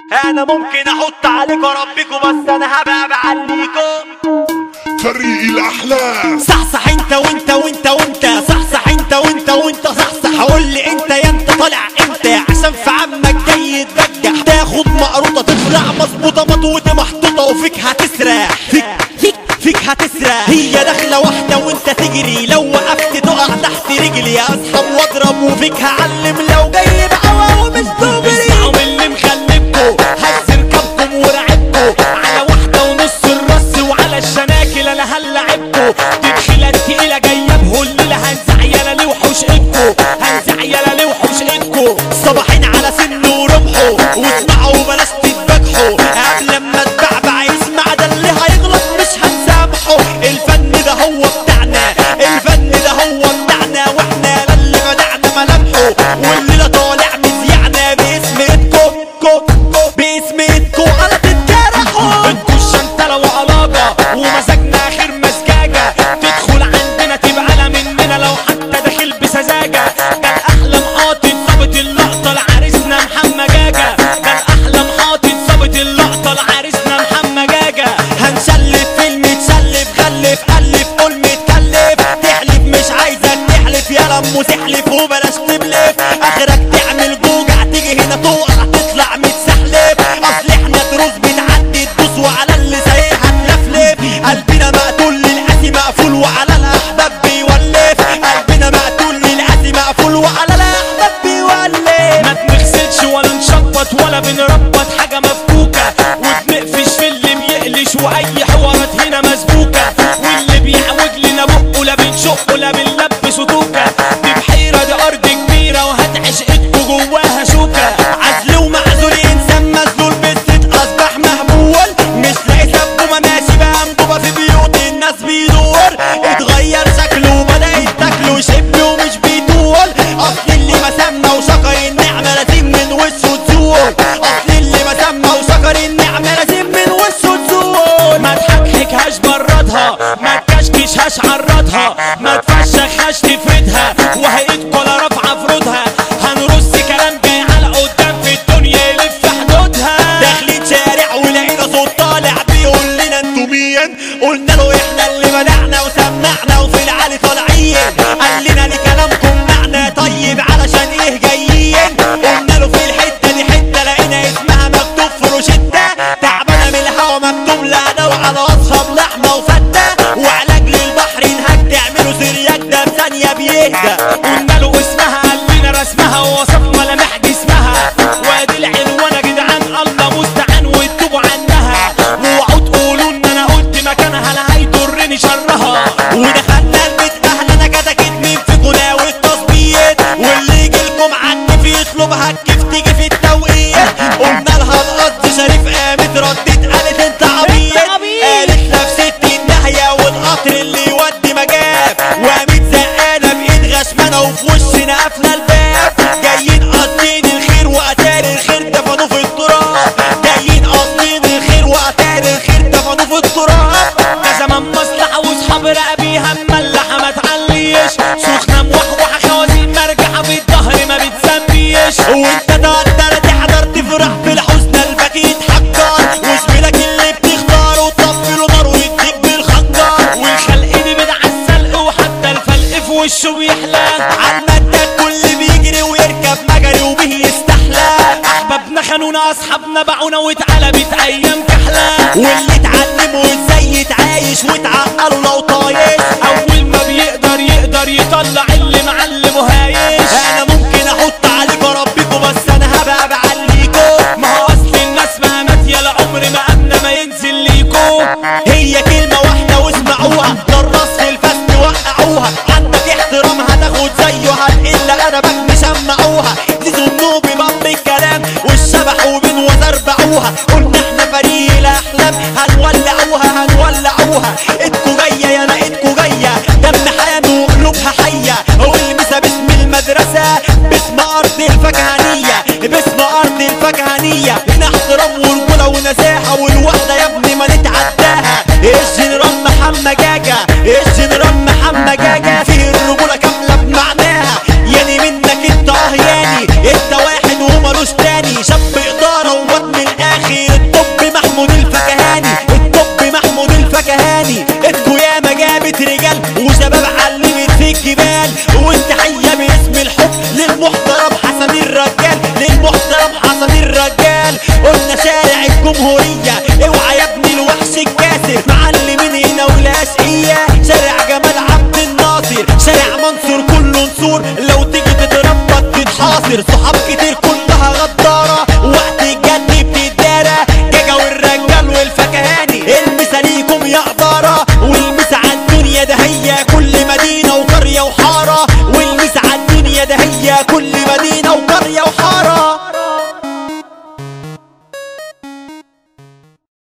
انا ممكن احط عليكوا ربكوا بس انا هبقى بعليكوا. فريق الاحلام صحصح انت وانت وانت وانت صحصح انت وانت وانت صحصح. قول لي انت يا انت طالع امتى عشان في عمك جاي يتبجح. تاخد مقروطه تطلع مظبوطه مضغوطه محطوطه وفيك هتسرح فيك هتسرح. هي داخله واحده وانت تجري لو وقفت تقع تحت رجلي. اصحاب واضرب وفيك هعلم لو جاي بعوا ومش دغري. اسمعوا من اللي مخلبكوا هز ركبكم ورعبكوا على واحده ونص الرص وعلى الشناكل انا هلعبكوا. تدخيله تقيله جايه بهليله هنزع يالا لوحوش ايدكوا هنزع يالا لوحوش ايدكوا. صباحين على سن ورمحوا واسمعوا وبلاش تتبجحوا قبل ما تبعبع يسمع ده اللي هيغلط مش هنسامحه. الفن ده هو بتاعنا الفن ده هو بتاعنا واحنا للي بدعنا ملامحه والليله طالع مذيعنا باسم ايدكم باسم ايدكم على تتجرحوا. انتوا الشنتله وعلاقه ومزاجنا اخر مسجاجه. تدخل عندنا تبقى لا مننا لو حتى داخل بسذاجه. ده الاحلام حاطط ظابط اللقطه لعريسنا محمد جاجه. ده الاحلام حاطط ظابط اللقطه لعريسنا محمد جاجه. هنسلف فيلم تسلف خلف الف قول متكلف. تحلف مش عايزك تحلف يا لمو تحلف وبلاش تبلف. اخرك تعمل جوجع تيجي هنا تقع تطلع متسحلف. اصل احنا دروس بتعدي تدوس وعلى اللي سايقها تلفلف. قلبنا مقتول للقاسي مقفول وعلى الاحباب بيولف. قلبنا مقتول للقاسي مقفول وعلى الاحباب بيولف. ما بنغسلش ولا نشبط ولا بنربط حاجه مفكوكه وبنقفش في اللي بيقلش واي حوارات هنا مسبوكه. واللي بيعوج لنا بقه لا بنشقه لا بنلبسه توكه. دي بحيره دي ارض كبيره وهتعيش ايدكوا جواها شوكه. عزل ومعزول انسان مسلول بالست اصبح مهبول. مش لاقي سبه ماشي بقى مضوبه في بيوت الناس بيدور. اتغير شكله وبدأت تاكله شبه ومش بيطول. اصل اللي مسمى وشكر النعمه لازم من وشه تزول. اصل اللي مسمى وشكر النعمه لازم من وشه تزول. ما تحكحكهاش بردها ما تكشكشهاش عرضها ما تفشخهاش تفردها وهيدكوا لا رافعه فرودها. هنرص كلام جاي على قدام في الدنيا يلف حدودها. داخلين شارع ولقينا صوت طالع بيقول لنا انتوا مين. قلنا له احنا اللي بدعنا وسمعنا وفي العالي طالعين. قال لنا لكلامكم معنى طيب علشان ايه جايين. قلنا له في الحته دي حته لقينا اسمها مكتوب في روشته. تعبانه من الهوا مكتوب لنا وعلى اصحاب لحمه وفته. وعلاج للبحر انهاج تعملوا سرياج ده في ثانيه بيهدى. قلنا له اسمها قال لنا رسمها ووصف ملامح جسمها. وادي العنوان يا جدعان الله مستعان وتوبوا عنها. واوعوا تقولوا ان انا قلت مكانها لا هيضرني شرها. ودخلنا البيت اهلنا كتاكيت مين فيكوا ناوي التظبيط. واللي يجيلكم عنف يطلبها الكيف تيجي في التوقيت. قلنا لها القصد شريف قامت ردت قالت انت عبيط. قالت نفسي الناحيه والقطر اللي يودي مجاب. وقامت زقانه بايد غشمانه وفي وشنا قافله الباب. جايين قاصدين الخير واتاري الخير دفنوه في التراب. جايين قاصدين الخير واتاري الخير دفنوه في التراب. ده زمان مصلحه واصحاب رقبيها مملحه ما تعليش. سخنه موحوحه خوازيق مرجحه في الظهر ما بتسميش. وانت تقدر تحضر تفرح في الحزن قلبك يتحجر. وزميلك اللي بتختاره وتطفله نار ويديك بالخنجر. والخلق دي بدع السلق وحتى الفلق في وشه بيحلى. عالمادة الكل بيجري ويركب مجري وبه يستحلى. احبابنا خانونا اصحابنا باعونا واتقلبت ايام كحلة. واللي اتعلموا ازاي يتعايش واتعقلوا لو طايش. اول ما يقدر يطلع اللي معلمه هايش. انا ممكن احط عليكوا ربكوا بس انا هبقى بعليكوا. ما هو اصل الناس مهمات يا العمر ما امنه ما ينزل ليكوا. هي كلمه واحده واسمعوها للراس في الفن وقعوها. عندك احترام هتاخد زيه هتقل ادبك مسمعوها. دي ذنوب باب الكلام والشبح وبين وزربعوها. قلنا احنا فريق الاحلام هنولعوها. ايدكوا جايه يا انا ايدكوا جايه دم حامي وقلوبها حيه. والمسا باسم المدرسه باسم ارض الفكهانيه باسم ارض الفكهانيه. هنا احترام ورجوله ونزاهه والوحده يا ابني ما نتعداها. الجنرال محمد جاجه الجنرال محمد جاجه. فيه الرجوله كامله بمعناها. ياني منك انت يعني انت واحد ومالوش تاني. شاب اداره وواد من مكسور، لو تيجي تتربط تتحاصر. صحاب كتير كلها غدارة، وقت الجد بتدارى. جاجا والرجال والفكهاني المسا ليكم يا قدارة. والمسا عالدنيا ده هي كل مدينة وقرية وحارة. والمسا عالدنيا ده هي كل مدينة وقرية وحارة.